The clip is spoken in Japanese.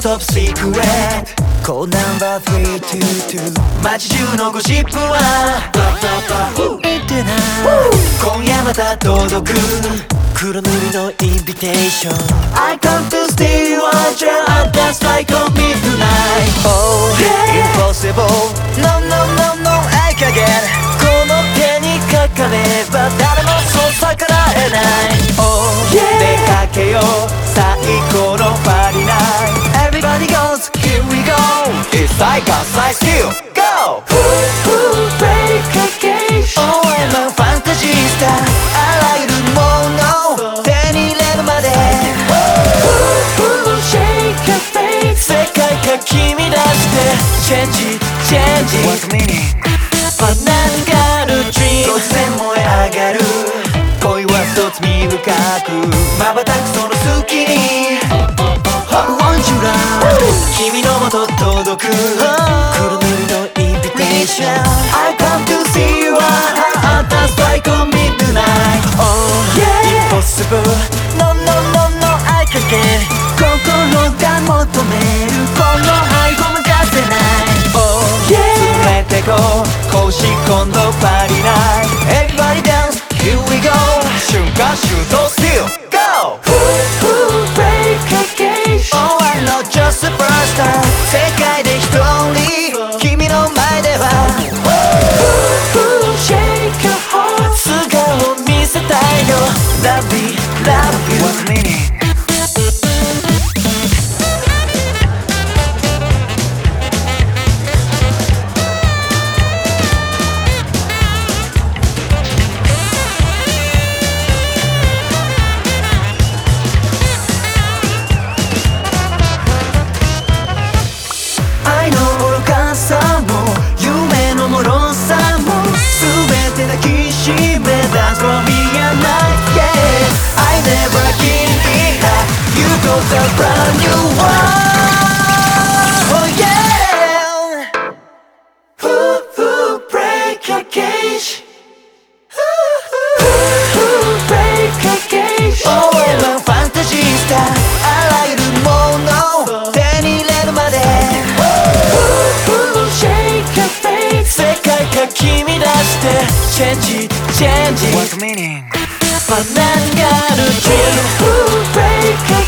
トップシークレットコードナンバー322街中のゴシップは言ってない今夜また届く黒塗りのインビテーション I come to steal one chair and dance like a midnight Oh yeah impossible No no no no I can't get この手にかかれば誰もそう逆らえない Oh yeah 出かけよう最高のパリナイト Everybody goes here we go It's like outside still go Break a cage Oh I'm a fantasy star あらゆるもの手に入れるまで Shake your face 世界が君出してチェンジチェンジ What's the meaning? バナナガルドリーム突然燃え上がる恋は一つ身深く瞬くその隙に Want you love 君のもと届く黒塗りのインビテーション I come to see you at the strike of midnight Oh yeah Impossible No no no no I can't get 心が求めるこの愛を任せない Oh yeah 連れてこう公式今度パリナイト Everybody dance Here we go 瞬間シュート Still Go Break a cage Oh I'm not just a superstar 世界で一人君の前では Shake your heart 素顔見せたいよ Love me Love you What's the meaning? Dance for me at night, yeah I never give it up You go the brand new one Oh yeah Break a cage Break a cage Oh I'm a fantasy star あらゆるもの手に入れるまで Shake your face 世界が君出してチェンジチェンジ What's the meaning? バナナガルドリーム Break a